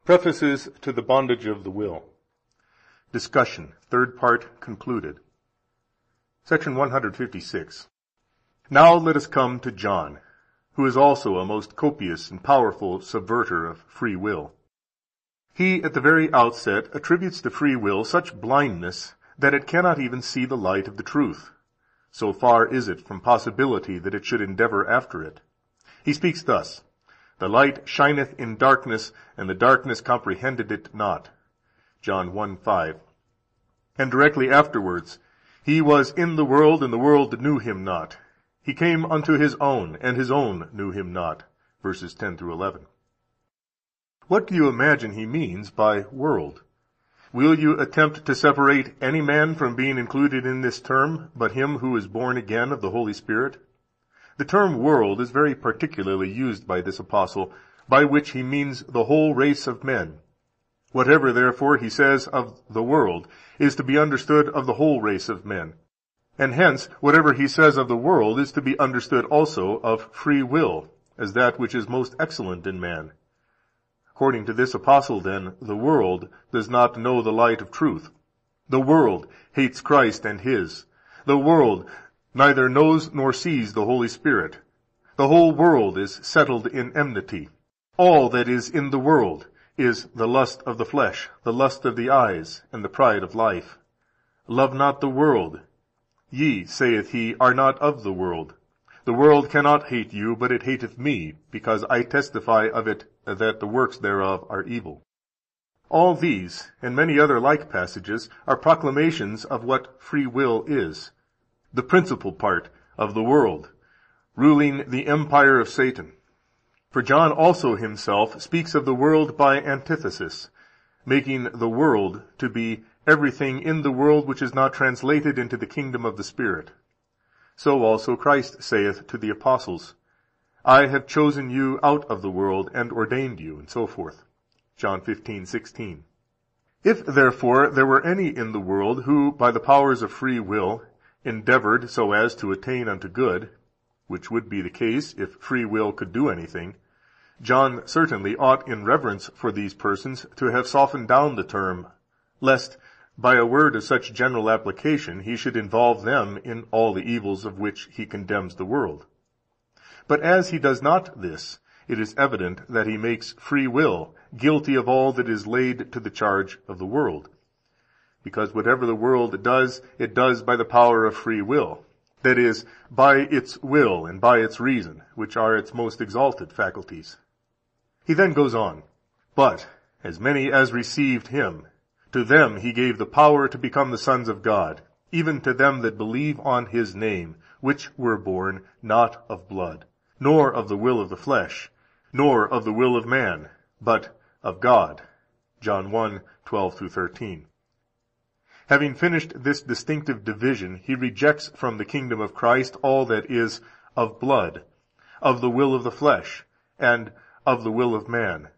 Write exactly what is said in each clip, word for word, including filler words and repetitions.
Prefaces to the Bondage of the Will. Discussion, third part concluded. Section one hundred fifty-six. Now let us come to John, who is also a most copious and powerful subverter of free will. He at the very outset attributes to free will such blindness that it cannot even see the light of the truth. So far is it from possibility that it should endeavor after it. He speaks thus: The light shineth in darkness, and the darkness comprehended it not. John one five. And directly afterwards, He was in the world, and the world knew him not. He came unto his own, and his own knew him not. Verses ten through eleven. What do you imagine he means by world? Will you attempt to separate any man from being included in this term, but him who is born again of the Holy Spirit? The term world is very particularly used by this apostle, by which he means the whole race of men. Whatever, therefore, he says of the world is to be understood of the whole race of men. And hence, whatever he says of the world is to be understood also of free will, as that which is most excellent in man. According to this apostle, then, the world does not know the light of truth. The world hates Christ and his. The world neither knows nor sees the Holy Spirit. The whole world is settled in enmity. All that is in the world is the lust of the flesh, the lust of the eyes, and the pride of life. Love not the world. Ye, saith he, are not of the world. The world cannot hate you, but it hateth me, because I testify of it that the works thereof are evil. All these, and many other like passages, are proclamations of what free will is, the principal part of the world, ruling the empire of Satan. For John also himself speaks of the world by antithesis, making the world to be everything in the world which is not translated into the kingdom of the Spirit. So also Christ saith to the apostles, I have chosen you out of the world, and ordained you, and so forth. John fifteen sixteen. If therefore there were any in the world who, by the powers of free will, endeavored so as to attain unto good, which would be the case if free will could do anything, John certainly ought, in reverence for these persons, to have softened down the term, lest by a word of such general application he should involve them in all the evils of which he condemns the world. But as he does not this, it is evident that he makes free will guilty of all that is laid to the charge of the world. Because whatever the world does, it does by the power of free will, that is, by its will and by its reason, which are its most exalted faculties. He then goes on, But as many as received him, to them he gave the power to become the sons of God, even to them that believe on his name, which were born not of blood, nor of the will of the flesh, nor of the will of man, but of God. John one twelve through thirteen. Having finished this distinctive division, he rejects from the kingdom of Christ all that is of blood, of the will of the flesh, and of the will of man.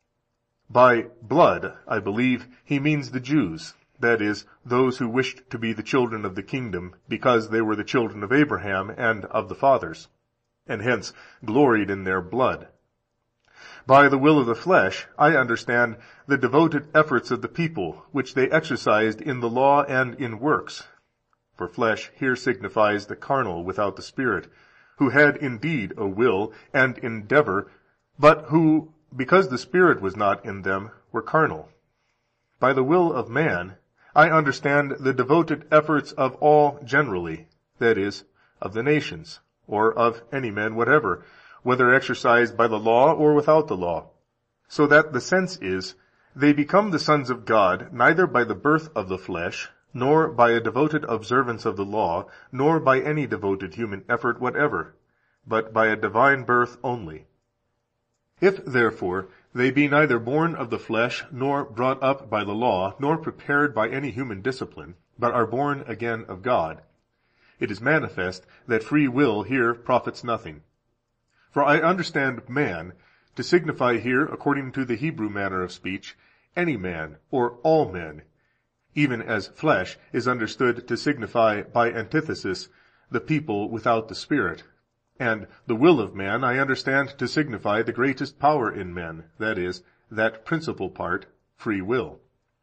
By blood, I believe, he means the Jews, that is, those who wished to be the children of the kingdom, because they were the children of Abraham and of the fathers, and hence gloried in their blood. By the will of the flesh, I understand the devoted efforts of the people, which they exercised in the law and in works. For flesh here signifies the carnal without the Spirit, who had indeed a will and endeavor, but who, because the Spirit was not in them, were carnal. By the will of man, I understand the devoted efforts of all generally, that is, of the nations, or of any man whatever, whether exercised by the law or without the law, so that the sense is, they become the sons of God neither by the birth of the flesh, nor by a devoted observance of the law, nor by any devoted human effort whatever, but by a divine birth only. If, therefore, they be neither born of the flesh, nor brought up by the law, nor prepared by any human discipline, but are born again of God, it is manifest that free will here profits nothing. For I understand man to signify here, according to the Hebrew manner of speech, any man, or all men, even as flesh is understood to signify by antithesis the people without the Spirit, and the will of man I understand to signify the greatest power in men, that is, that principal part, free will.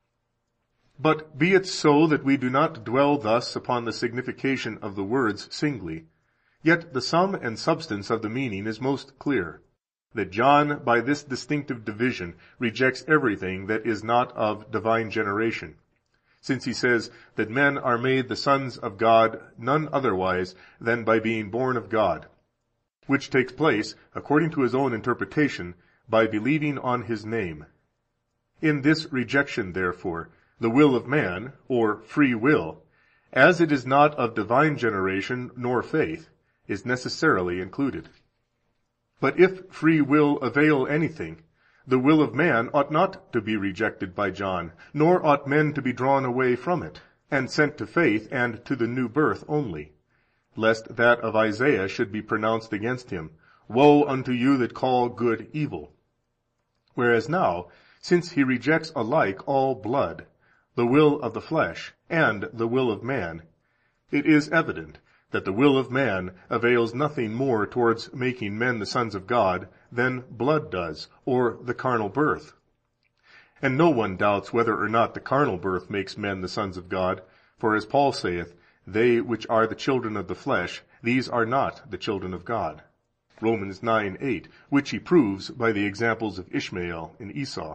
But be it so that we do not dwell thus upon the signification of the words singly, yet the sum and substance of the meaning is most clear, that John by this distinctive division rejects everything that is not of divine generation, since he says that men are made the sons of God none otherwise than by being born of God, which takes place, according to his own interpretation, by believing on his name. In this rejection, therefore, the will of man, or free will, as it is not of divine generation nor faith, is necessarily included. But if free will avail anything, the will of man ought not to be rejected by John, nor ought men to be drawn away from it, and sent to faith and to the new birth only, lest that of Isaiah should be pronounced against him, Woe unto you that call good evil. Whereas now, since he rejects alike all blood, the will of the flesh, and the will of man, it is evident that the will of man avails nothing more towards making men the sons of God than blood does, or the carnal birth. And no one doubts whether or not the carnal birth makes men the sons of God, for as Paul saith, They which are the children of the flesh, these are not the children of God. Romans nine eight, which he proves by the examples of Ishmael and Esau.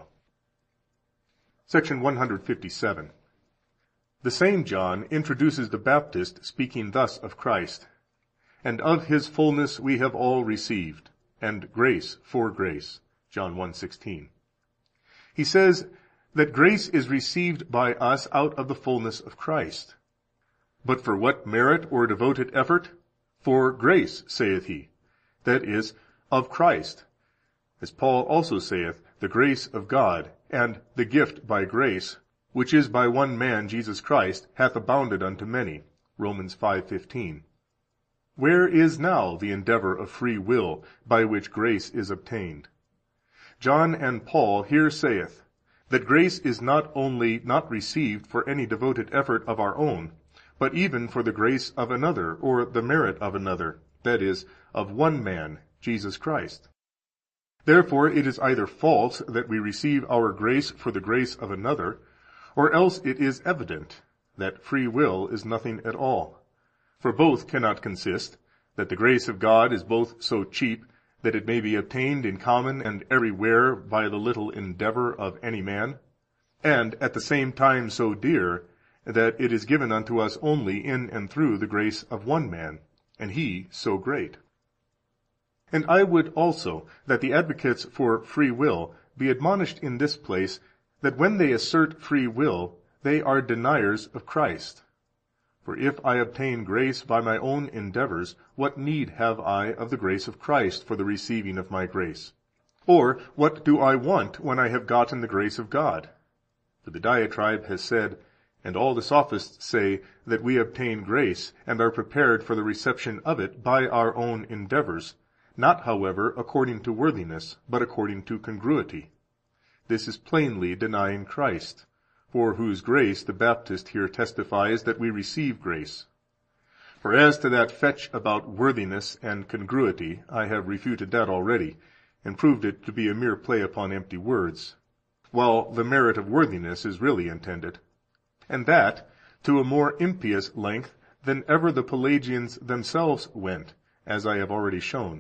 Section one hundred fifty-seven. The same John introduces the Baptist speaking thus of Christ, And of his fullness we have all received, and grace for grace. John one sixteen. He says that grace is received by us out of the fullness of Christ. But for what merit or devoted effort? For grace, saith he, that is, of Christ. As Paul also saith, the grace of God, and the gift by grace, which is by one man Jesus Christ, hath abounded unto many. Romans five fifteen. Where is now the endeavor of free will, by which grace is obtained? John and Paul here saith, that grace is not only not received for any devoted effort of our own, but even for the grace of another, or the merit of another, that is, of one man, Jesus Christ. Therefore it is either false that we receive our grace for the grace of another, or else it is evident that free will is nothing at all. For both cannot consist, that the grace of God is both so cheap that it may be obtained in common and everywhere by the little endeavor of any man, and at the same time so dear that it is given unto us only in and through the grace of one man, and he so great. And I would also that the advocates for free will be admonished in this place that when they assert free will, they are deniers of Christ. For if I obtain grace by my own endeavors, what need have I of the grace of Christ for the receiving of my grace? Or what do I want when I have gotten the grace of God? For the diatribe has said, and all the sophists say, that we obtain grace, and are prepared for the reception of it by our own endeavors, not, however, according to worthiness, but according to congruity. This is plainly denying Christ, for whose grace the Baptist here testifies that we receive grace. For as to that fetch about worthiness and congruity, I have refuted that already, and proved it to be a mere play upon empty words, while the merit of worthiness is really intended, and that to a more impious length than ever the Pelagians themselves went, as I have already shown.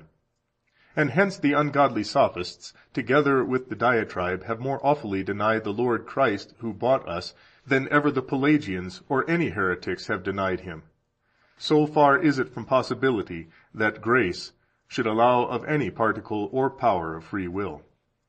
And hence the ungodly sophists, together with the diatribe, have more awfully denied the Lord Christ who bought us, than ever the Pelagians or any heretics have denied him. So far is it from possibility that grace should allow of any particle or power of free will.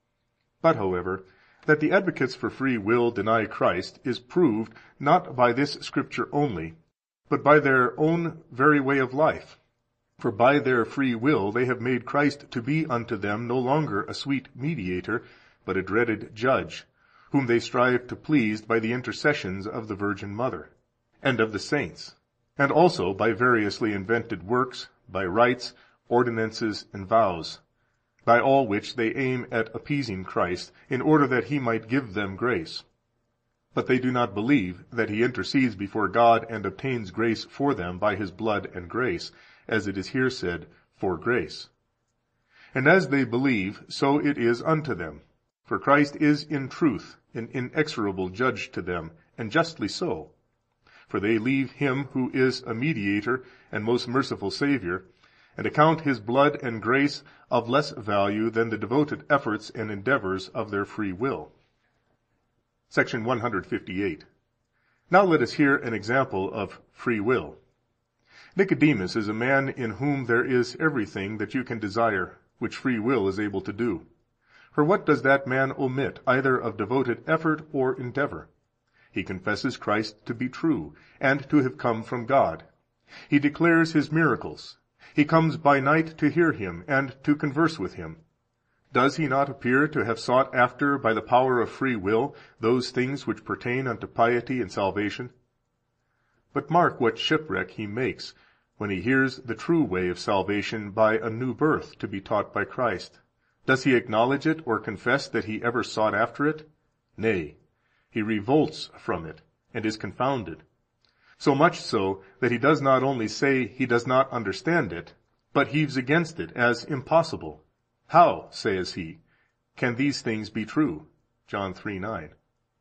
But, however, that the advocates for free will deny Christ is proved not by this Scripture only, but by their own very way of life. For by their free will they have made Christ to be unto them no longer a sweet mediator, but a dreaded judge, whom they strive to please by the intercessions of the Virgin Mother, and of the saints, and also by variously invented works, by rites, ordinances, and vows, by all which they aim at appeasing Christ, in order that he might give them grace. But they do not believe that he intercedes before God and obtains grace for them by his blood and grace, as it is here said, for grace. And as they believe, so it is unto them. For Christ is in truth an inexorable judge to them, and justly so. For they leave him who is a mediator and most merciful Saviour, and account his blood and grace of less value than the devoted efforts and endeavours of their free will. Section one hundred fifty-eight. Now let us hear an example of free will. Nicodemus is a man in whom there is everything that you can desire, which free will is able to do. For what does that man omit, either of devoted effort or endeavour? He confesses Christ to be true, and to have come from God. He declares his miracles. He comes by night to hear him, and to converse with him. Does he not appear to have sought after, by the power of free will, those things which pertain unto piety and salvation? But mark what shipwreck he makes, when he hears the true way of salvation by a new birth to be taught by Christ. Does he acknowledge it, or confess that he ever sought after it? Nay, he revolts from it, and is confounded. So much so, that he does not only say he does not understand it, but heaves against it as impossible. How, says he, can these things be true? John three nine.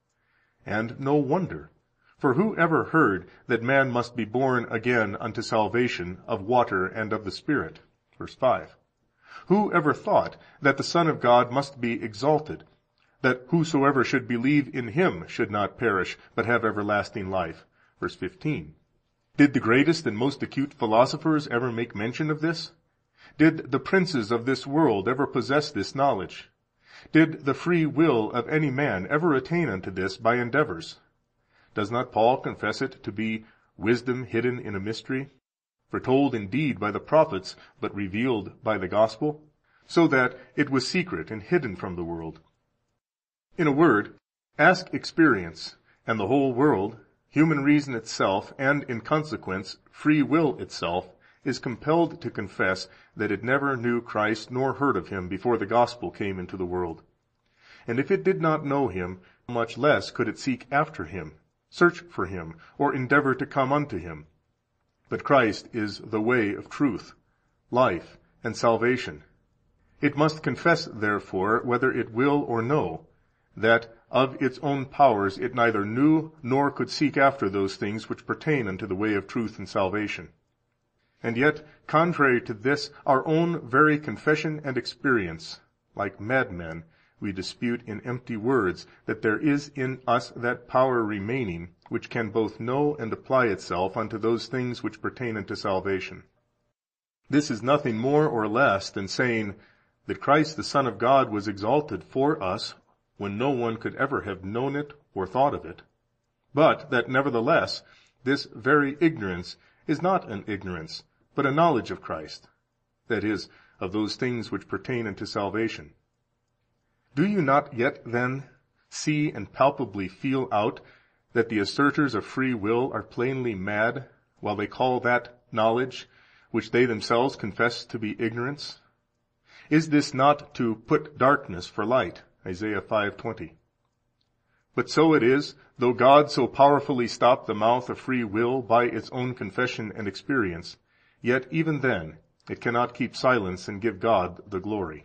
And no wonder. For who ever heard that man must be born again unto salvation of water and of the Spirit? Verse five. Who ever thought that the Son of God must be exalted, that whosoever should believe in him should not perish, but have everlasting life? Verse fifteen. Did the greatest and most acute philosophers ever make mention of this? Did the princes of this world ever possess this knowledge? Did the free will of any man ever attain unto this by endeavours? Does not Paul confess it to be wisdom hidden in a mystery, foretold indeed by the prophets, but revealed by the gospel, so that it was secret and hidden from the world? In a word, ask experience, and the whole world, human reason itself, and in consequence free will itself, is compelled to confess that it never knew Christ nor heard of him before the gospel came into the world. And if it did not know him, much less could it seek after him, search for him, or endeavour to come unto him. But Christ is the way of truth, life, and salvation. It must confess, therefore, whether it will or no, that of its own powers it neither knew nor could seek after those things which pertain unto the way of truth and salvation. And yet, contrary to this, our own very confession and experience, like madmen, we dispute in empty words that there is in us that power remaining, which can both know and apply itself unto those things which pertain unto salvation. This is nothing more or less than saying that Christ the Son of God was exalted for us when no one could ever have known it or thought of it, but that nevertheless this very ignorance is not an ignorance, but a knowledge of Christ, that is, of those things which pertain unto salvation. Do you not yet then see and palpably feel out that the asserters of free will are plainly mad, while they call that knowledge which they themselves confess to be ignorance? Is this not to put darkness for light? Isaiah five twenty. But so it is, though God so powerfully stop the mouth of free will by its own confession and experience, yet even then it cannot keep silence and give God the glory.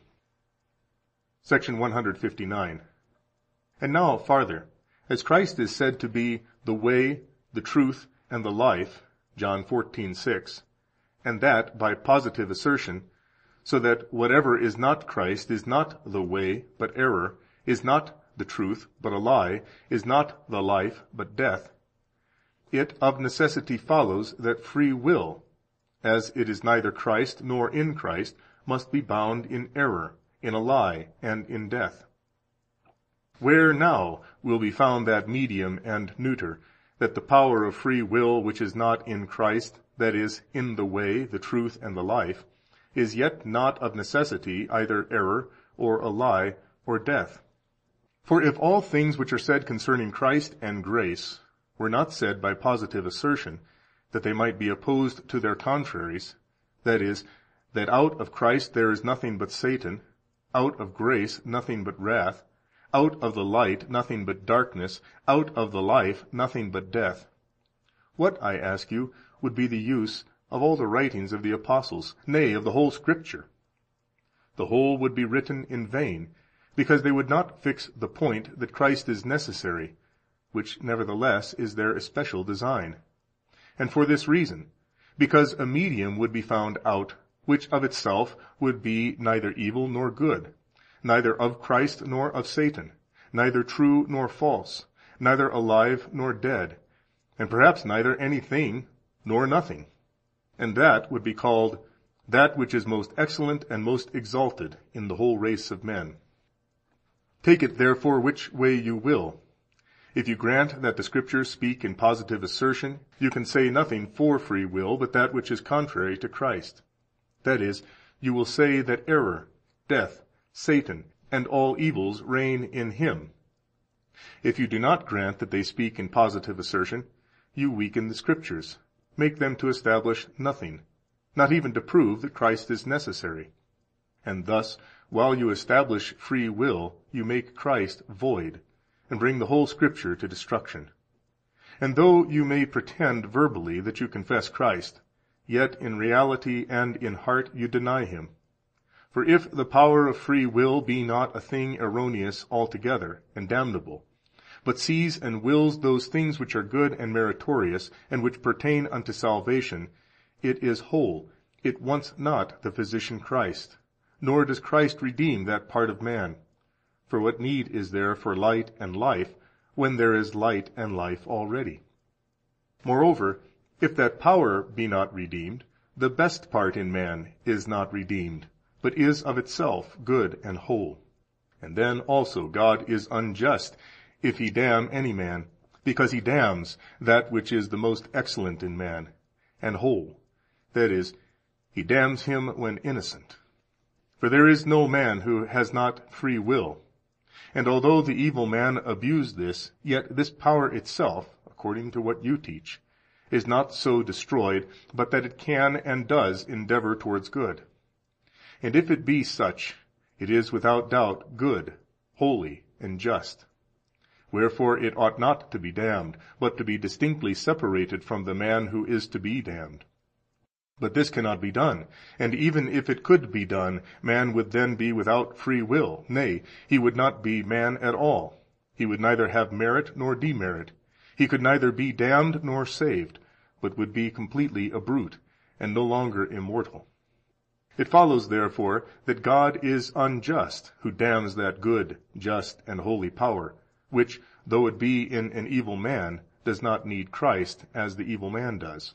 Section one hundred fifty-nine. And now farther, as Christ is said to be the way, the truth, and the life, John fourteen six, and that by positive assertion, so that whatever is not Christ is not the way, but error, is not the truth, but a lie, is not the life, but death, it of necessity follows that free will, as it is neither Christ nor in Christ, must be bound in error, in a lie, and in death. Where now will be found that medium and neuter, that the power of free will which is not in Christ, that is, in the way, the truth, and the life, is yet not of necessity either error, or a lie, or death? For if all things which are said concerning Christ and grace were not said by positive assertion, that they might be opposed to their contraries, that is, that out of Christ there is nothing but Satan, out of grace nothing but wrath, out of the light nothing but darkness, out of the life nothing but death, what, I ask you, would be the use of all the writings of the apostles, nay, of the whole Scripture? The whole would be written in vain, because they would not fix the point that Christ is necessary, which nevertheless is their especial design. And for this reason, because a medium would be found out, which of itself would be neither evil nor good, neither of Christ nor of Satan, neither true nor false, neither alive nor dead, and perhaps neither anything nor nothing. And that would be called that which is most excellent and most exalted in the whole race of men. Take it therefore which way you will. If you grant that the Scriptures speak in positive assertion, you can say nothing for free will but that which is contrary to Christ. That is, you will say that error, death, Satan, and all evils reign in him. If you do not grant that they speak in positive assertion, you weaken the Scriptures, make them to establish nothing, not even to prove that Christ is necessary. And thus, while you establish free will, you make Christ void, and bring the whole Scripture to destruction. And though you may pretend verbally that you confess Christ, yet in reality and in heart you deny him. For if the power of free will be not a thing erroneous altogether and damnable, but sees and wills those things which are good and meritorious, and which pertain unto salvation, it is whole, it wants not the physician Christ, nor does Christ redeem that part of man. For what need is there for light and life, when there is light and life already? Moreover, if that power be not redeemed, the best part in man is not redeemed, but is of itself good and whole. And then also God is unjust, if he damn any man, because he damns that which is the most excellent in man, and whole, that is, he damns him when innocent. For there is no man who has not free will. And although the evil man abuse this, yet this power itself, according to what you teach, is not so destroyed, but that it can and does endeavor towards good. And if it be such, it is without doubt good, holy, and just. Wherefore it ought not to be damned, but to be distinctly separated from the man who is to be damned. But this cannot be done, and even if it could be done, man would then be without free will, nay, he would not be man at all. He would neither have merit nor demerit. He could neither be damned nor saved, but would be completely a brute, and no longer immortal. It follows, therefore, that God is unjust, who damns that good, just, and holy power, which, though it be in an evil man, does not need Christ, as the evil man does.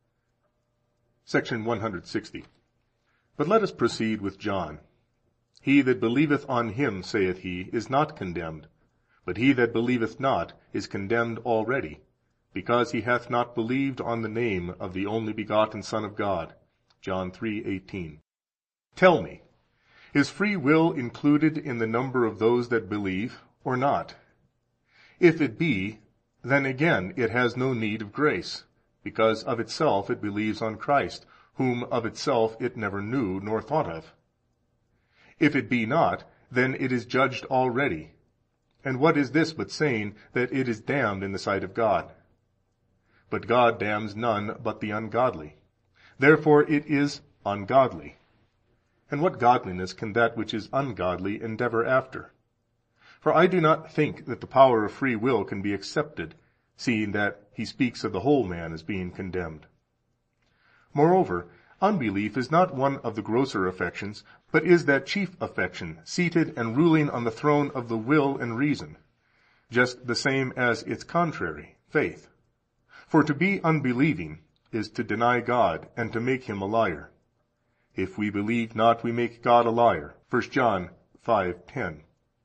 Section one hundred sixty. But let us proceed with John. He that believeth on him, saith he, is not condemned, but he that believeth not is condemned already, because he hath not believed on the name of the only begotten Son of God. John three eighteen. Tell me, is free will included in the number of those that believe, or not? If it be, then again it has no need of grace, because of itself it believes on Christ, whom of itself it never knew nor thought of. If it be not, then it is judged already. And what is this but saying that it is damned in the sight of God? But God damns none but the ungodly. Therefore it is ungodly. And what godliness can that which is ungodly endeavor after? For I do not think that the power of free will can be accepted, seeing that he speaks of the whole man as being condemned. Moreover, unbelief is not one of the grosser affections, but is that chief affection, seated and ruling on the throne of the will and reason, just the same as its contrary, faith. For to be unbelieving is to deny God, and to make him a liar. If we believe not, we make God a liar. First John five ten.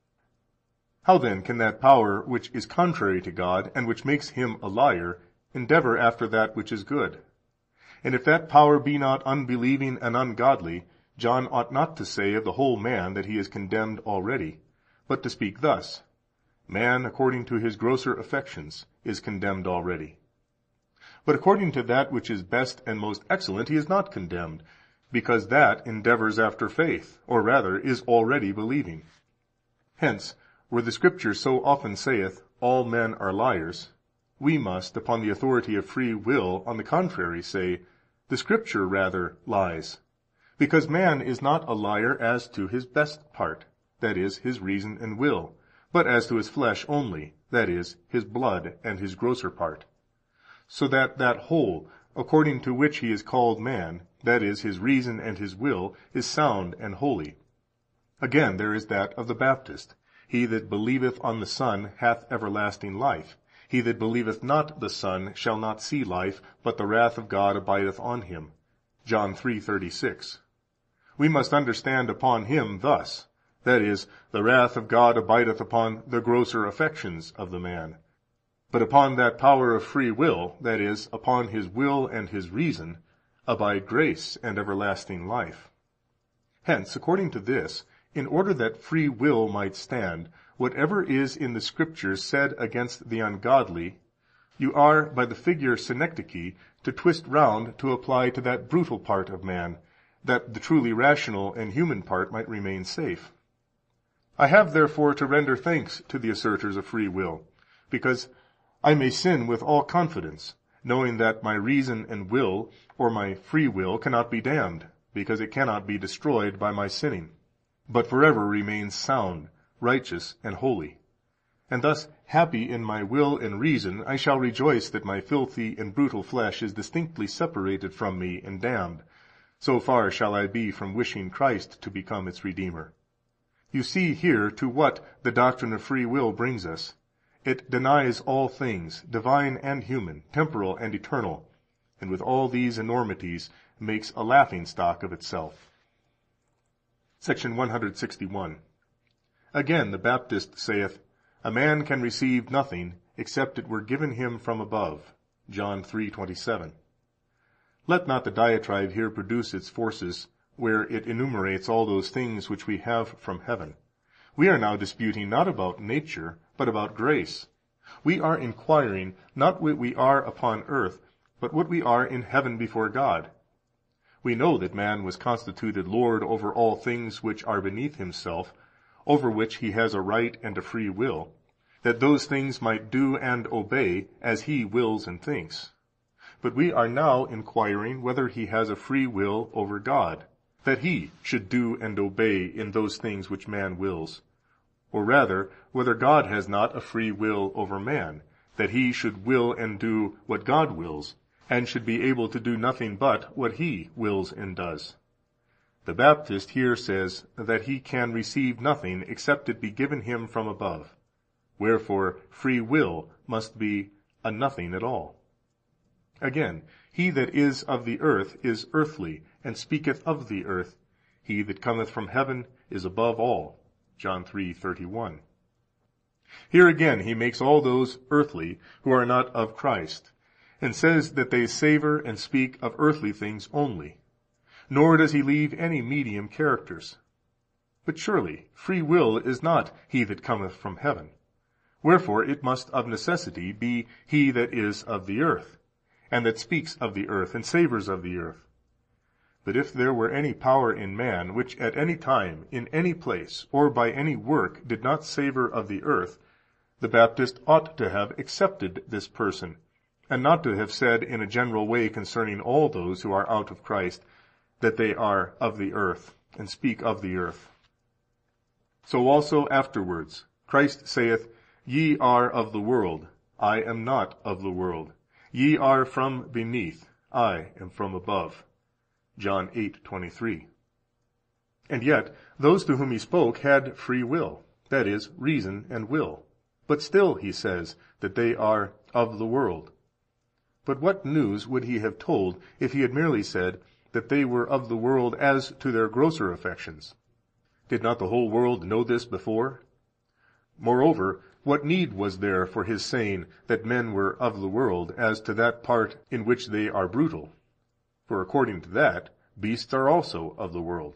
How then can that power which is contrary to God, and which makes him a liar, endeavor after that which is good? And if that power be not unbelieving and ungodly, John ought not to say of the whole man that he is condemned already, but to speak thus: man, according to his grosser affections, is condemned already. But according to that which is best and most excellent, he is not condemned, because that endeavors after faith, or rather is already believing. Hence, where the Scripture so often saith, all men are liars, we must, upon the authority of free will, on the contrary say, the Scripture rather lies, because man is not a liar as to his best part, that is, his reason and will, but as to his flesh only, that is, his blood and his grosser part, so that that whole, according to which he is called man, that is, his reason and his will, is sound and holy. Again, there is that of the Baptist, He that believeth on the Son hath everlasting life. He that believeth not the Son shall not see life, but the wrath of God abideth on him. John three thirty-six. We must understand upon him thus, that is, the wrath of God abideth upon the grosser affections of the man. But upon that power of free will, that is, upon his will and his reason, abide grace and everlasting life. Hence, according to this, in order that free will might stand, whatever is in the Scriptures said against the ungodly, you are, by the figure synecdoche, to twist round to apply to that brutal part of man, that the truly rational and human part might remain safe. I have therefore to render thanks to the assertors of free will, because I may sin with all confidence, knowing that my reason and will, or my free will, cannot be damned, because it cannot be destroyed by my sinning, but forever remains sound, righteous, and holy. And thus, happy in my will and reason, I shall rejoice that my filthy and brutal flesh is distinctly separated from me and damned. So far shall I be from wishing Christ to become its Redeemer. You see here to what the doctrine of free will brings us. It denies all things, divine and human, temporal and eternal, and with all these enormities makes a laughingstock of itself. Section one hundred sixty-one. Again, the Baptist saith, A man can receive nothing except it were given him from above. John three twenty-seven. Let not the diatribe here produce its forces, where it enumerates all those things which we have from heaven. We are now disputing not about nature, but about grace. We are inquiring not what we are upon earth, but what we are in heaven before God. We know that man was constituted Lord over all things which are beneath himself, over which he has a right and a free will, that those things might do and obey as he wills and thinks. But we are now inquiring whether he has a free will over God, that he should do and obey in those things which man wills, or rather, whether God has not a free will over man, that he should will and do what God wills, and should be able to do nothing but what he wills and does. The Baptist here says that he can receive nothing except it be given him from above. Wherefore free will must be a nothing at all. Again, he that is of the earth is earthly, and speaketh of the earth. He that cometh from heaven is above all. John three thirty-one. Here again he makes all those earthly who are not of Christ, and says that they savor and speak of earthly things only. Nor does he leave any medium characters. But surely free will is not he that cometh from heaven. Wherefore it must of necessity be he that is of the earth, and that speaks of the earth, and savors of the earth. But if there were any power in man, which at any time, in any place, or by any work did not savor of the earth, the Baptist ought to have accepted this person, and not to have said in a general way concerning all those who are out of Christ, that they are of the earth, and speak of the earth. So also afterwards Christ saith, Ye are of the world, I am not of the world. Ye are from beneath, I am from above. John eight twenty-three. And yet those to whom he spoke had free will, that is, reason and will. But still he says that they are of the world. But what news would he have told if he had merely said that they were of the world as to their grosser affections? Did not the whole world know this before? Moreover, what need was there for his saying that men were of the world as to that part in which they are brutal? For according to that, beasts are also of the world.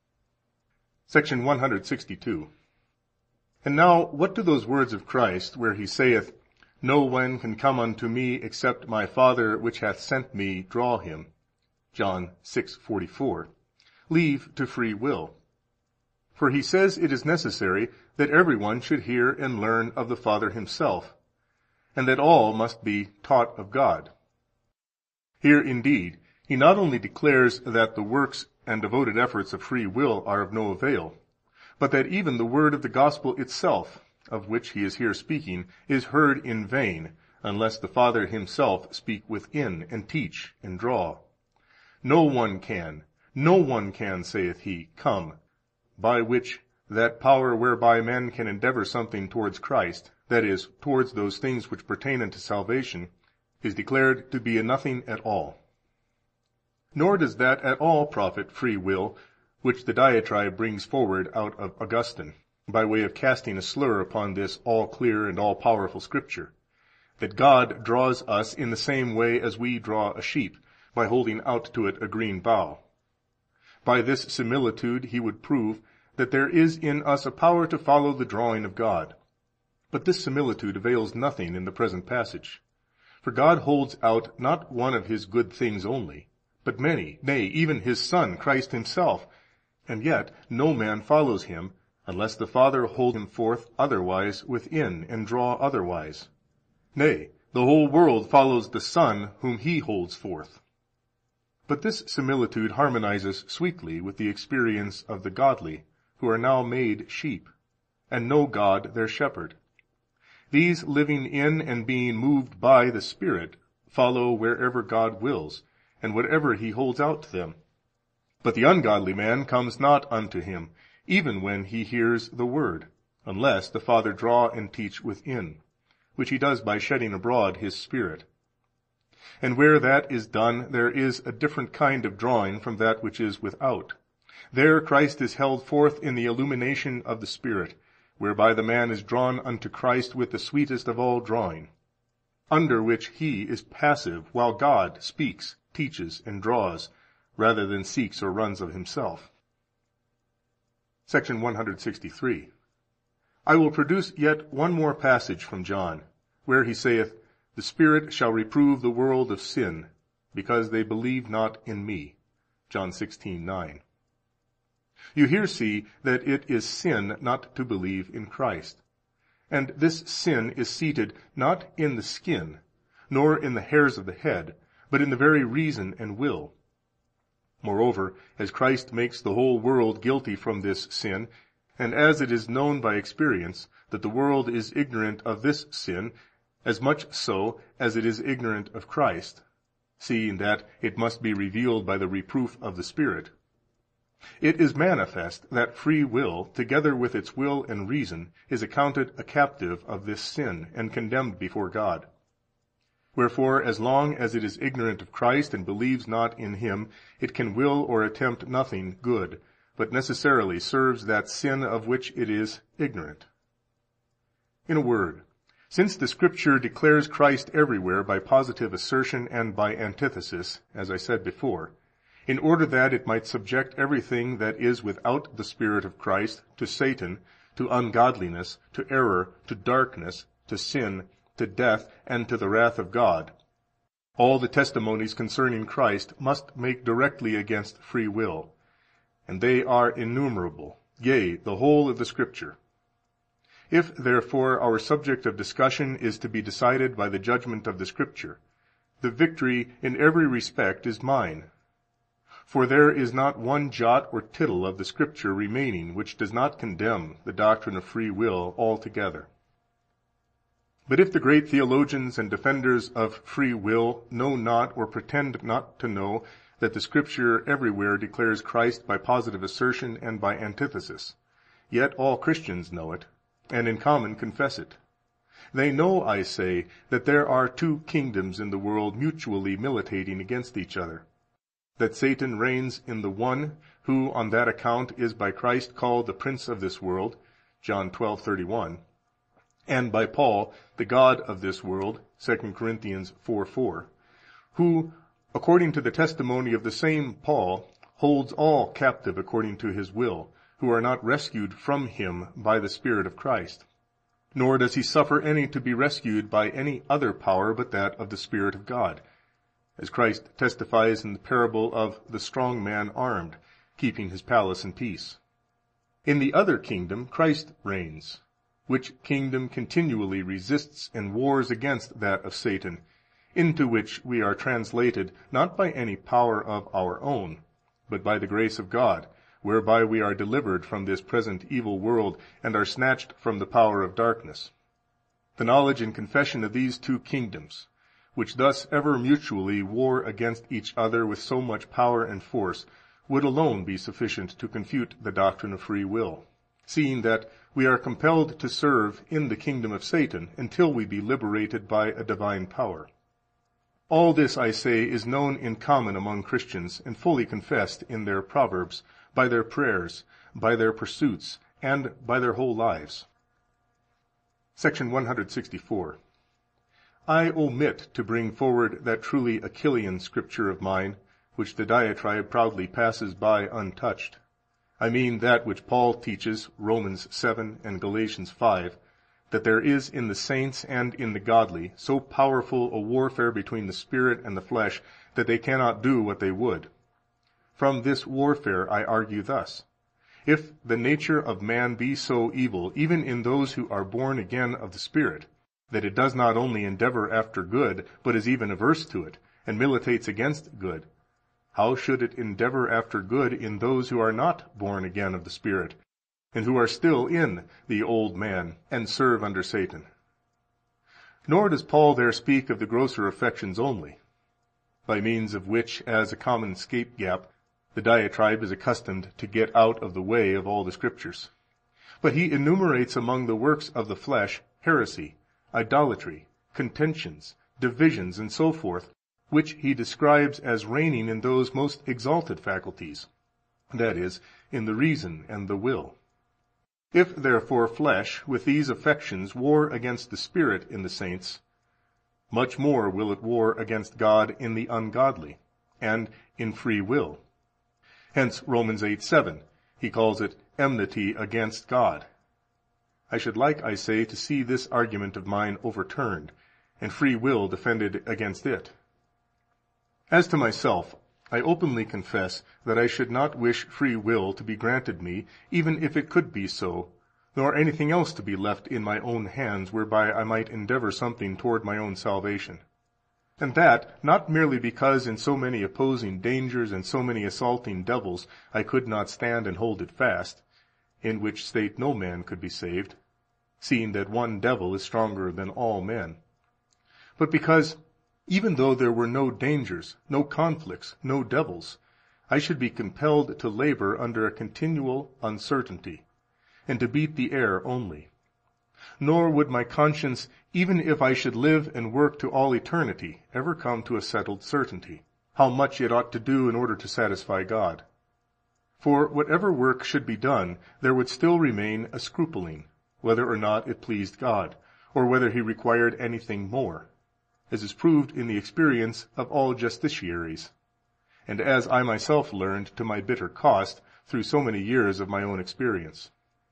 Section one hundred sixty-two. And now what do those words of Christ, where he saith, No one can come unto me except my Father which hath sent me draw him, John six forty-four, leave to free will? For he says it is necessary that every one should hear and learn of the Father himself, and that all must be taught of God. Here indeed he not only declares that the works and devoted efforts of free will are of no avail, but that even the word of the gospel itself, of which he is here speaking, is heard in vain, unless the Father himself speak within, and teach, and draw. No one can, no one can, saith he, come, by which that power whereby men can endeavor something towards Christ, that is, towards those things which pertain unto salvation, is declared to be a nothing at all. Nor does that at all profit free will, which the diatribe brings forward out of Augustine, by way of casting a slur upon this all-clear and all-powerful Scripture, that God draws us in the same way as we draw a sheep, by holding out to it a green bough. By this similitude he would prove that there is in us a power to follow the drawing of God. But this similitude avails nothing in the present passage. For God holds out not one of his good things only, but many, nay, even his Son, Christ himself, and yet no man follows him, unless the Father hold him forth otherwise within, and draw otherwise. Nay, the whole world follows the Son whom he holds forth. But this similitude harmonizes sweetly with the experience of the godly, who are now made sheep, and know God their shepherd. These, living in and being moved by the Spirit, follow wherever God wills, and whatever he holds out to them. But the ungodly man comes not unto him, even when he hears the word, unless the Father draw and teach within, which he does by shedding abroad his Spirit. And where that is done, there is a different kind of drawing from that which is without. There Christ is held forth in the illumination of the Spirit, whereby the man is drawn unto Christ with the sweetest of all drawing, under which he is passive, while God speaks, teaches, and draws, rather than seeks or runs of himself. Section one hundred sixty-three. I will produce yet one more passage from John, where he saith, The Spirit shall reprove the world of sin, because they believe not in me. John sixteen nine. You here see that it is sin not to believe in Christ. And this sin is seated not in the skin, nor in the hairs of the head, but in the very reason and will. Moreover, as Christ makes the whole world guilty from this sin, and as it is known by experience that the world is ignorant of this sin, as much so as it is ignorant of Christ, seeing that it must be revealed by the reproof of the Spirit, it is manifest that free will, together with its will and reason, is accounted a captive of this sin, and condemned before God. Wherefore, as long as it is ignorant of Christ and believes not in him, it can will or attempt nothing good, but necessarily serves that sin of which it is ignorant. In a word, since the Scripture declares Christ everywhere by positive assertion and by antithesis, as I said before, in order that it might subject everything that is without the Spirit of Christ to Satan, to ungodliness, to error, to darkness, to sin, to death, and to the wrath of God, all the testimonies concerning Christ must make directly against free will, and they are innumerable, yea, the whole of the Scripture. If, therefore, our subject of discussion is to be decided by the judgment of the Scripture, the victory in every respect is mine. For there is not one jot or tittle of the Scripture remaining which does not condemn the doctrine of free will altogether. But if the great theologians and defenders of free will know not or pretend not to know that the Scripture everywhere declares Christ by positive assertion and by antithesis, yet all Christians know it, and in common confess it. They know, I say, that there are two kingdoms in the world mutually militating against each other, that Satan reigns in the one, who on that account is by Christ called the prince of this world, John twelve thirty-one, and by Paul the god of this world, Second Corinthians four four, who, according to the testimony of the same Paul, holds all captive according to his will, who are not rescued from him by the Spirit of Christ. Nor does he suffer any to be rescued by any other power but that of the Spirit of God, as Christ testifies in the parable of the strong man armed, keeping his palace in peace. In the other kingdom Christ reigns, which kingdom continually resists and wars against that of Satan, into which we are translated not by any power of our own, but by the grace of God, whereby we are delivered from this present evil world, and are snatched from the power of darkness. The knowledge and confession of these two kingdoms, which thus ever mutually war against each other with so much power and force, would alone be sufficient to confute the doctrine of free will, seeing that we are compelled to serve in the kingdom of Satan until we be liberated by a divine power. All this, I say, is known in common among Christians, and fully confessed in their proverbs, by their prayers, by their pursuits, and by their whole lives. Section one hundred sixty-four. I omit to bring forward that truly Achillean scripture of mine, which the diatribe proudly passes by untouched. I mean that which Paul teaches, Romans seven and Galatians five, that there is in the saints and in the godly so powerful a warfare between the spirit and the flesh that they cannot do what they would. From this warfare I argue thus: if the nature of man be so evil, even in those who are born again of the Spirit, that it does not only endeavor after good, but is even averse to it, and militates against good, how should it endeavor after good in those who are not born again of the Spirit, and who are still in the old man, and serve under Satan? Nor does Paul there speak of the grosser affections only, by means of which, as a common scape-gap, the diatribe is accustomed to get out of the way of all the Scriptures. But he enumerates among the works of the flesh heresy, idolatry, contentions, divisions, and so forth, which he describes as reigning in those most exalted faculties, that is, in the reason and the will. If therefore flesh with these affections war against the Spirit in the saints, much more will it war against God in the ungodly, and in free will. Hence Romans eight seven, he calls it enmity against God. I should like, I say, to see this argument of mine overturned, and free will defended against it. As to myself, I openly confess that I should not wish free will to be granted me, even if it could be so, nor anything else to be left in my own hands, whereby I might endeavor something toward my own salvation. And that, not merely because in so many opposing dangers and so many assaulting devils I could not stand and hold it fast, in which state no man could be saved, seeing that one devil is stronger than all men, but because, even though there were no dangers, no conflicts, no devils, I should be compelled to labor under a continual uncertainty, and to beat the air only. Nor would my conscience, even if I should live and work to all eternity, ever come to a settled certainty, how much it ought to do in order to satisfy God. For whatever work should be done, there would still remain a scrupling, whether or not it pleased God, or whether he required anything more, as is proved in the experience of all justiciaries, and as I myself learned to my bitter cost through so many years of my own experience.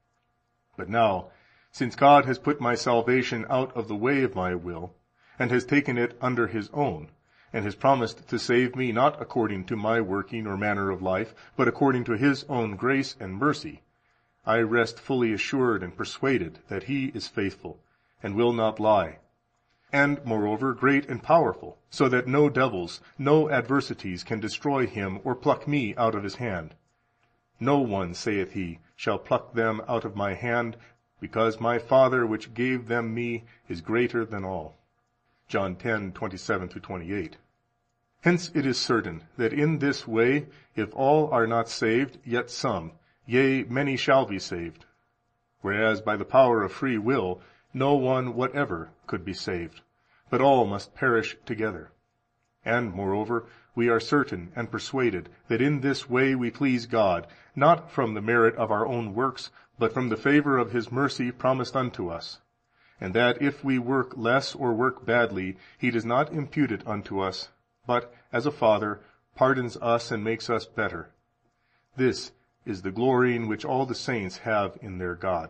But now, since God has put my salvation out of the way of my will, and has taken it under his own, and has promised to save me not according to my working or manner of life, but according to his own grace and mercy, I rest fully assured and persuaded that he is faithful, and will not lie, and moreover great and powerful, so that no devils, no adversities can destroy him or pluck me out of his hand. No one, saith he, shall pluck them out of my hand, because my Father which gave them me is greater than all. John ten twenty-seven through twenty-eight. Hence it is certain that in this way, if all are not saved, yet some, yea, many shall be saved, whereas by the power of free will no one whatever could be saved, but all must perish together. And moreover, we are certain and persuaded that in this way we please God, not from the merit of our own works, but from the favor of his mercy promised unto us, and that if we work less or work badly, he does not impute it unto us, but, as a Father, pardons us and makes us better. This is the glorying which all the saints have in their God.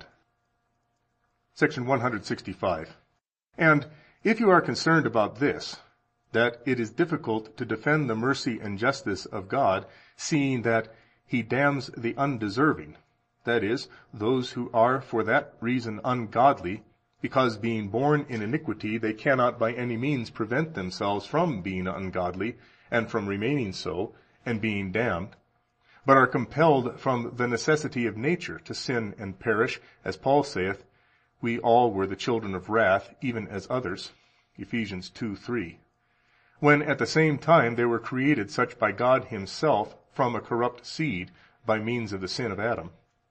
Section one hundred sixty-five. And if you are concerned about this, that it is difficult to defend the mercy and justice of God, seeing that he damns the undeserving, that is, those who are for that reason ungodly, because being born in iniquity they cannot by any means prevent themselves from being ungodly, and from remaining so, and being damned, but are compelled from the necessity of nature to sin and perish, as Paul saith, we all were the children of wrath, even as others, Ephesians two three, when at the same time they were created such by God himself from a corrupt seed, by means of the sin of Adam.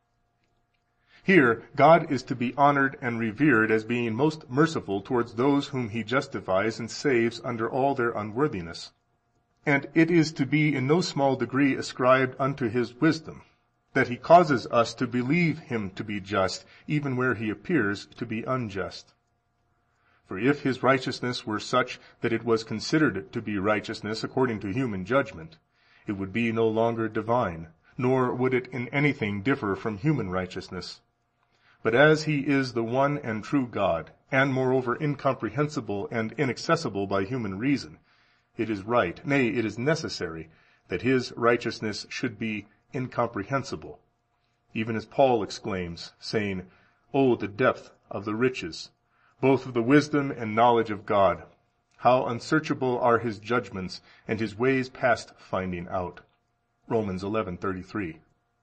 Here God is to be honored and revered as being most merciful towards those whom he justifies and saves under all their unworthiness. And it is to be in no small degree ascribed unto his wisdom, that he causes us to believe him to be just, even where he appears to be unjust. For if his righteousness were such that it was considered to be righteousness according to human judgment, it would be no longer divine, nor would it in anything differ from human righteousness. But as he is the one and true God, and moreover incomprehensible and inaccessible by human reason, it is right, nay, it is necessary, that his righteousness should be incomprehensible, even as Paul exclaims, saying, O the depth of the riches, both of the wisdom and knowledge of God! How unsearchable are his judgments, and his ways past finding out. Romans eleven thirty-three.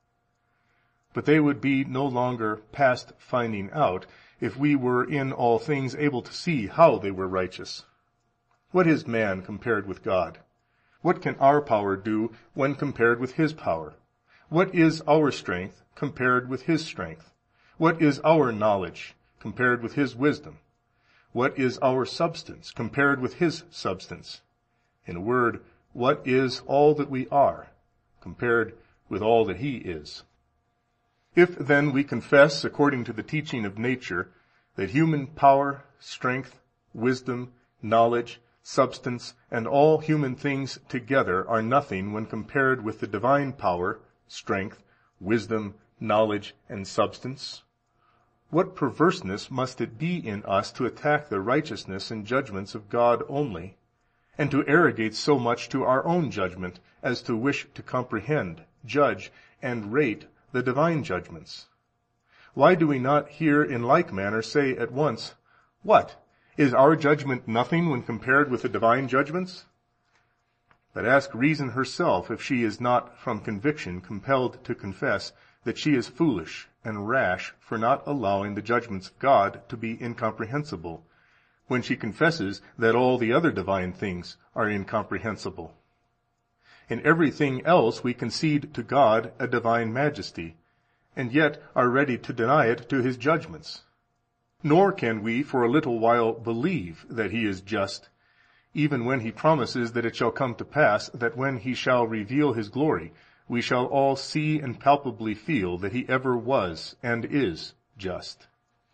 But they would be no longer past finding out, if we were in all things able to see how they were righteous. What is man compared with God? What can our power do when compared with his power? What is our strength compared with his strength? What is our knowledge compared with his wisdom? What is our substance compared with his substance? In a word, what is all that we are compared with all that he is? If then we confess, according to the teaching of nature, that human power, strength, wisdom, knowledge, substance, and all human things together are nothing when compared with the divine power, strength, wisdom, knowledge, and substance, what perverseness must it be in us to attack the righteousness and judgments of God only, and to arrogate so much to our own judgment as to wish to comprehend, judge, and rate the divine judgments? Why do we not here in like manner say at once, What? Is our judgment nothing when compared with the divine judgments? But ask reason herself if she is not from conviction compelled to confess that she is foolish and rash for not allowing the judgments of God to be incomprehensible, when she confesses that all the other divine things are incomprehensible. In everything else we concede to God a divine majesty, and yet are ready to deny it to his judgments. Nor can we for a little while believe that he is just, even when he promises that it shall come to pass that when he shall reveal his glory, we shall all see and palpably feel that he ever was and is just.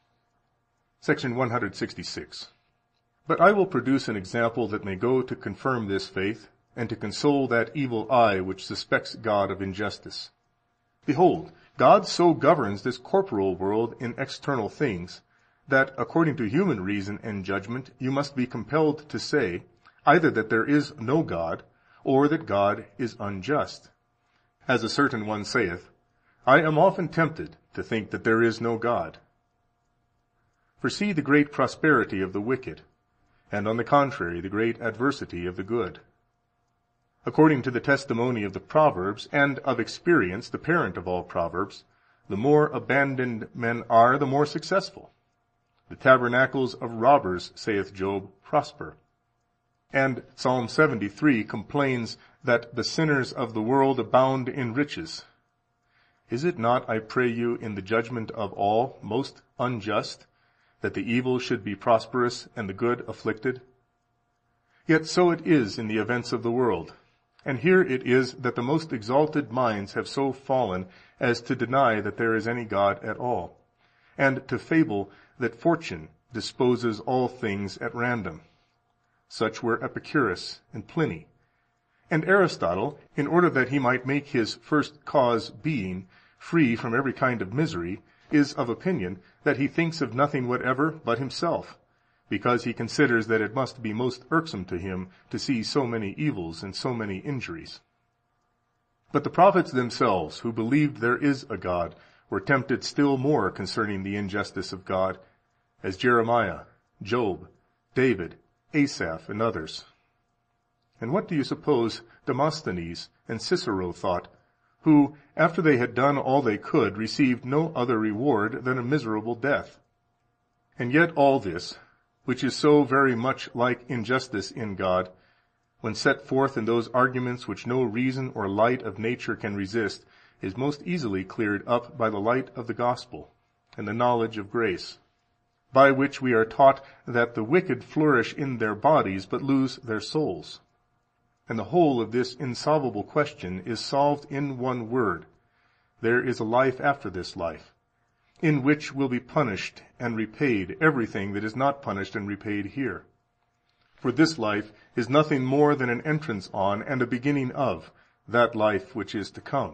Section one hundred sixty-six. But I will produce an example that may go to confirm this faith, and to console that evil eye which suspects God of injustice. Behold, God so governs this corporal world in external things, that according to human reason and judgment you must be compelled to say, either that there is no God, or that God is unjust. As a certain one saith, I am often tempted to think that there is no God. For see the great prosperity of the wicked, and on the contrary the great adversity of the good. According to the testimony of the Proverbs, and of experience, the parent of all proverbs, the more abandoned men are, the more successful. The tabernacles of robbers, saith Job, prosper. And Psalm seventy-three complains that the sinners of the world abound in riches. Is it not, I pray you, in the judgment of all most unjust, that the evil should be prosperous and the good afflicted? Yet so it is in the events of the world. And here it is that the most exalted minds have so fallen as to deny that there is any God at all, and to fable that fortune disposes all things at random. Such were Epicurus and Pliny. And Aristotle, in order that he might make his first cause being free from every kind of misery, is of opinion that he thinks of nothing whatever but himself, because he considers that it must be most irksome to him to see so many evils and so many injuries. But the prophets themselves, who believed there is a God, were tempted still more concerning the injustice of God, as Jeremiah, Job, David, Asaph, and others. And what do you suppose Demosthenes and Cicero thought, who, after they had done all they could, received no other reward than a miserable death. And yet all this, which is so very much like injustice in God, when set forth in those arguments which no reason or light of nature can resist, is most easily cleared up by the light of the gospel and the knowledge of grace, by which we are taught that the wicked flourish in their bodies, but lose their souls. And the whole of this insolvable question is solved in one word: there is a life after this life, in which will be punished and repaid everything that is not punished and repaid here. For this life is nothing more than an entrance on and a beginning of that life which is to come.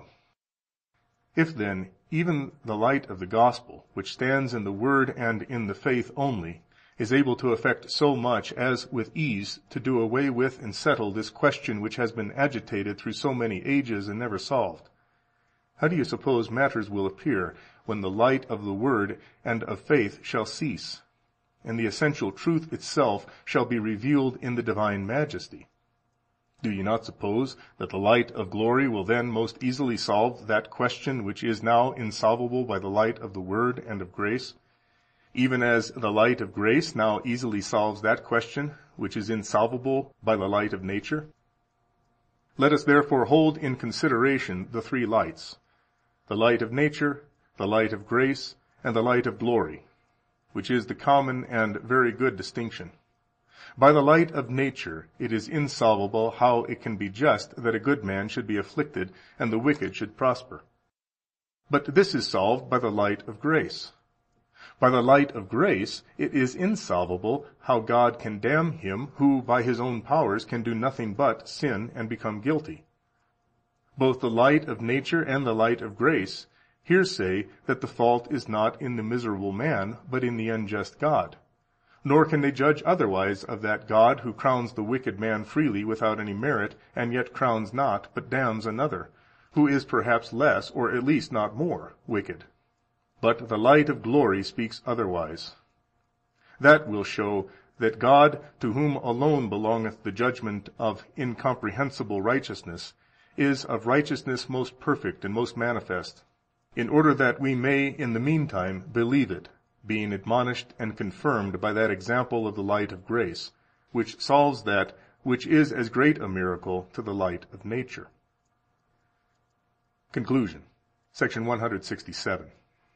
If then even the light of the gospel, which stands in the word and in the faith only, is able to effect so much as with ease to do away with and settle this question which has been agitated through so many ages and never solved, how do you suppose matters will appear when the light of the word and of faith shall cease, and the essential truth itself shall be revealed in the divine majesty? Do you not suppose that the light of glory will then most easily solve that question which is now insolvable by the light of the word and of grace, even as the light of grace now easily solves that question which is insolvable by the light of nature? Let us therefore hold in consideration the three lights: the light of nature, the light of grace, and the light of glory, which is the common and very good distinction. By the light of nature it is insolvable how it can be just that a good man should be afflicted and the wicked should prosper. But this is solved by the light of grace. By the light of grace it is insolvable how God can damn him who by his own powers can do nothing but sin and become guilty. Both the light of nature and the light of grace here say that the fault is not in the miserable man, but in the unjust God. Nor can they judge otherwise of that God who crowns the wicked man freely without any merit, and yet crowns not, but damns another, who is perhaps less, or at least not more, wicked. But the light of glory speaks otherwise. That will show that God, to whom alone belongeth the judgment of incomprehensible righteousness, is of righteousness most perfect and most manifest, in order that we may in the meantime believe it, being admonished and confirmed by that example of the light of grace, which solves that which is as great a miracle to the light of nature. Conclusion. Section one hundred sixty-seven.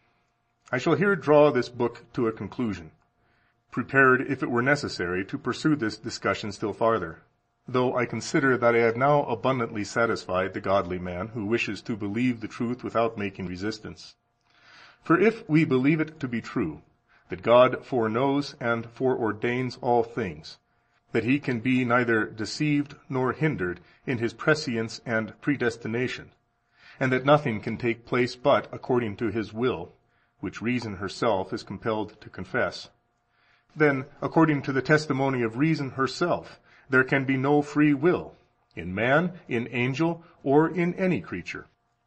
I shall here draw this book to a conclusion, prepared, if it were necessary, to pursue this discussion still farther, though I consider that I have now abundantly satisfied the godly man who wishes to believe the truth without making resistance. For if we believe it to be true, that God foreknows and foreordains all things, that he can be neither deceived nor hindered in his prescience and predestination, and that nothing can take place but according to his will, which reason herself is compelled to confess, then, according to the testimony of reason herself, there can be no free will in man, in angel, or in any creature.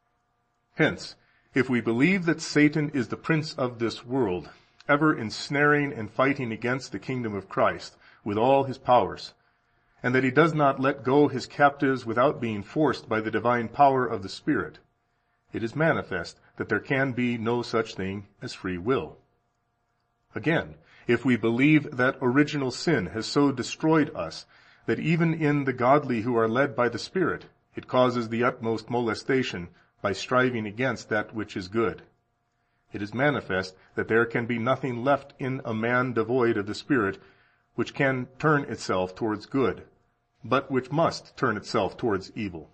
Hence, if we believe that Satan is the prince of this world, ever ensnaring and fighting against the kingdom of Christ with all his powers, and that he does not let go his captives without being forced by the divine power of the Spirit, it is manifest that there can be no such thing as free will. Again, if we believe that original sin has so destroyed us that even in the godly who are led by the Spirit it causes the utmost molestation by striving against that which is good, it is manifest that there can be nothing left in a man devoid of the Spirit which can turn itself towards good, but which must turn itself towards evil.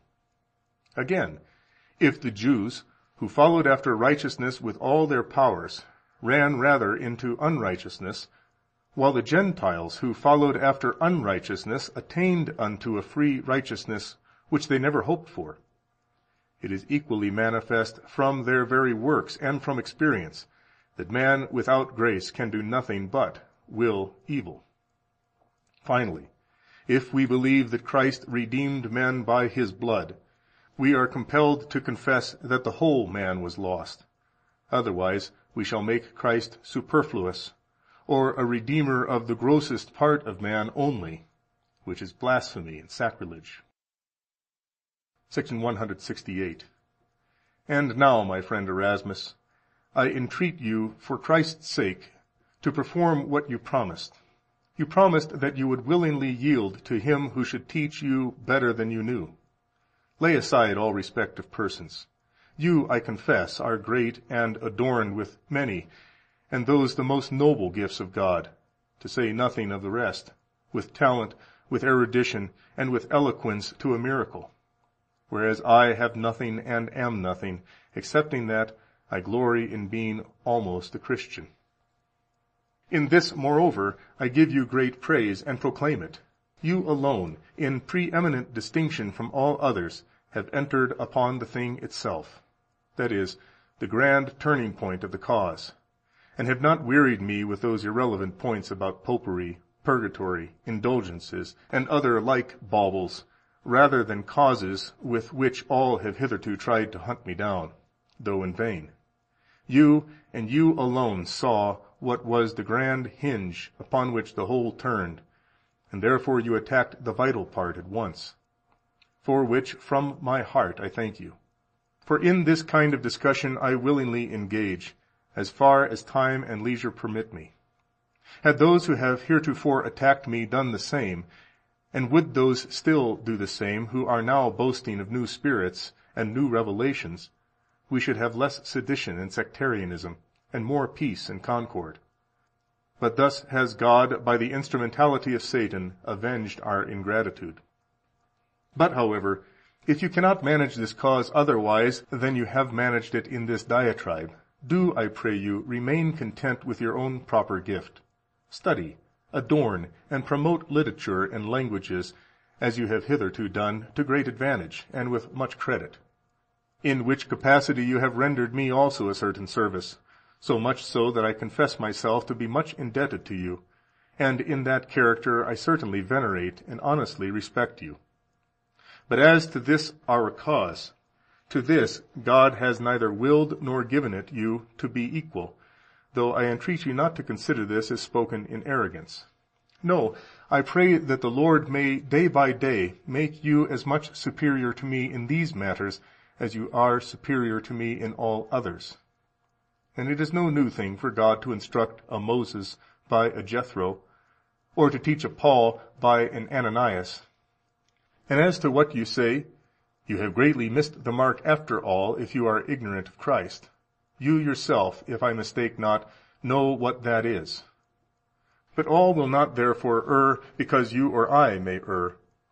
Again, if the Jews, who followed after righteousness with all their powers, ran rather into unrighteousness, while the Gentiles, who followed after unrighteousness, attained unto a free righteousness which they never hoped for, it is equally manifest from their very works and from experience that man without grace can do nothing but will evil. Finally, if we believe that Christ redeemed men by his blood, we are compelled to confess that the whole man was lost. Otherwise we shall make Christ superfluous, or a redeemer of the grossest part of man only, which is blasphemy and sacrilege. Section one hundred sixty-eight. And now, my friend Erasmus, I entreat you for Christ's sake to perform what you promised. You promised that you would willingly yield to him who should teach you better than you knew. Lay aside all respect of persons. You, I confess, are great and adorned with many, and those the most noble gifts of God, to say nothing of the rest, with talent, with erudition, and with eloquence to a miracle. Whereas I have nothing and am nothing, excepting that I glory in being almost a Christian. In this, moreover, I give you great praise and proclaim it. You alone, in preeminent distinction from all others, have entered upon the thing itself, that is, the grand turning point of the cause, and have not wearied me with those irrelevant points about popery, purgatory, indulgences, and other like baubles, rather than causes with which all have hitherto tried to hunt me down, though in vain. You, and you alone, saw what was the grand hinge upon which the whole turned, and therefore you attacked the vital part at once, for which from my heart I thank you. For in this kind of discussion I willingly engage, as far as time and leisure permit me. Had those who have heretofore attacked me done the same, and would those still do the same who are now boasting of new spirits and new revelations, we should have less sedition and sectarianism, and more peace and concord. But thus has God, by the instrumentality of Satan, avenged our ingratitude. But, however, if you cannot manage this cause otherwise than you have managed it in this diatribe, do, I pray you, remain content with your own proper gift. Study, adorn, and promote literature and languages, as you have hitherto done, to great advantage, and with much credit. In which capacity you have rendered me also a certain service, so much so that I confess myself to be much indebted to you, and in that character I certainly venerate and honestly respect you. But as to this our cause, to this God has neither willed nor given it you to be equal, though I entreat you not to consider this as spoken in arrogance. No, I pray that the Lord may day by day make you as much superior to me in these matters as you are superior to me in all others. And it is no new thing for God to instruct a Moses by a Jethro, or to teach a Paul by an Ananias. And as to what you say, you have greatly missed the mark after all, if you are ignorant of Christ. You yourself, if I mistake not, know what that is. But all will not therefore err, because you or I may err.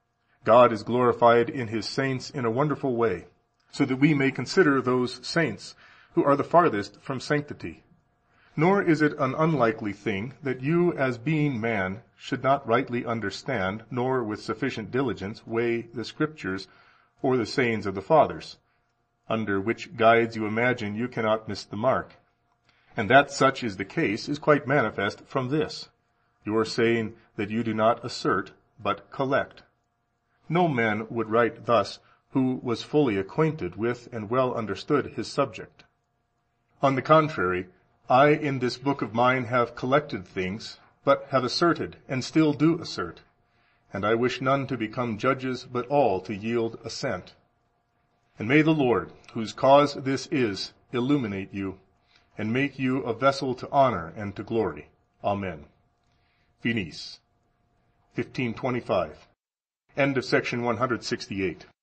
God is glorified in his saints in a wonderful way, so that we may consider those saints who are the farthest from sanctity. Nor is it an unlikely thing that you, as being man, should not rightly understand, nor with sufficient diligence weigh the Scriptures or the sayings of the fathers, under which guides you imagine you cannot miss the mark. And that such is the case is quite manifest from this, your saying that you do not assert, but collect. No man would write thus who was fully acquainted with and well understood his subject. On the contrary, I in this book of mine have collected things, but have asserted, and still do assert, and I wish none to become judges, but all to yield assent. And may the Lord, whose cause this is, illuminate you, and make you a vessel to honor and to glory. Amen. Finis, fifteen twenty-five. End of section one hundred sixty-eight.